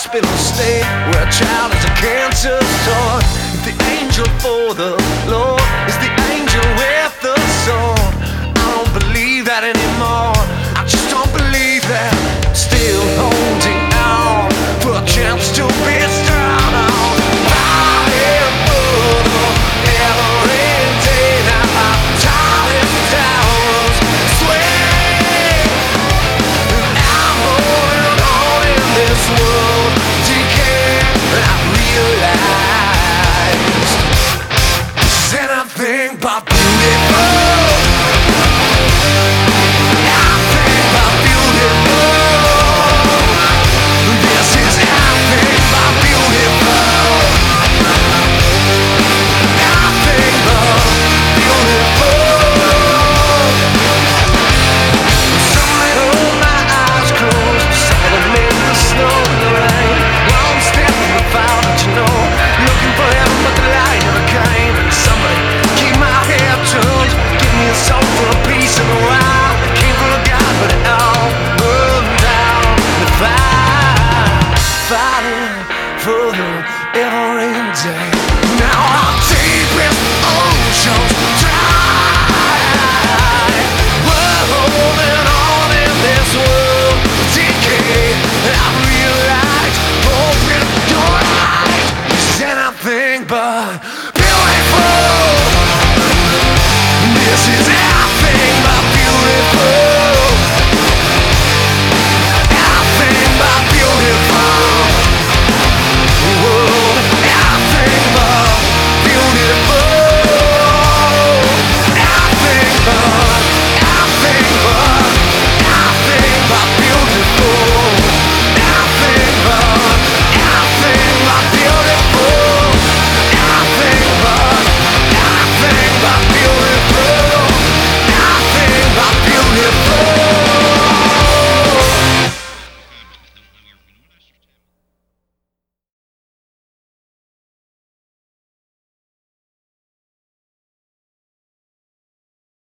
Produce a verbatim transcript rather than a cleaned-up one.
hospital state where a child is a cancer sore. If the angel for the Lord is the angel with the sword, I don't believe that anymore. I just don't believe that. Still holding on for a chance to be strong. Fighting for the every day. Now my time is down. Swear I'm holding on in this world. Decay, but I realized it's anything but beautiful. Nothing but beautiful. This is nothing but beautiful. Nothing but beautiful. Some may hold my eyes closed, some of them in the snow and the rain. One step from the fire, but you know, looking for heaven, but the light never came. And somebody keep my head turned, give me a soul for a piece of the wild. Came from a God, but it all burned down. The fire, fighting for the every day. Now our deepest oceans dry. We're holding on in this world of decay. I realize open your eyes is anything but beautiful. This is